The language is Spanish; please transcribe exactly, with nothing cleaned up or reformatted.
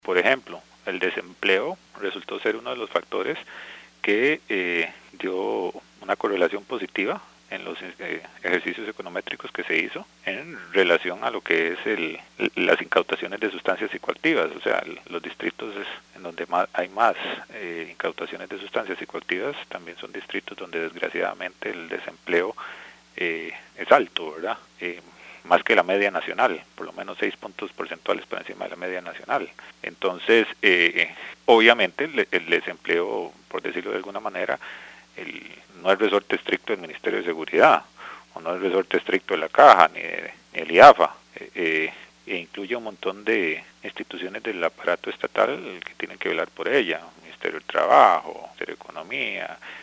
Por ejemplo, el desempleo resultó ser uno de los factores que eh, dio una correlación positiva en los eh, ejercicios econométricos que se hizo en relación a lo que es el, las incautaciones de sustancias psicoactivas, o sea, los distritos en donde más, hay más eh, incautaciones de sustancias psicoactivas también son distritos donde desgraciadamente el desempleo eh, es alto, ¿verdad? Eh, más que la media nacional, por lo menos seis puntos porcentuales por encima de la media nacional. Entonces, eh, obviamente el, el desempleo, por decirlo de alguna manera, el, no es resorte estricto del Ministerio de Seguridad, o no es resorte estricto de la Caja, ni, de, ni el I A F A, eh, e incluye un montón de instituciones del aparato estatal que tienen que velar por ella, Ministerio del Trabajo, Ministerio de Economía,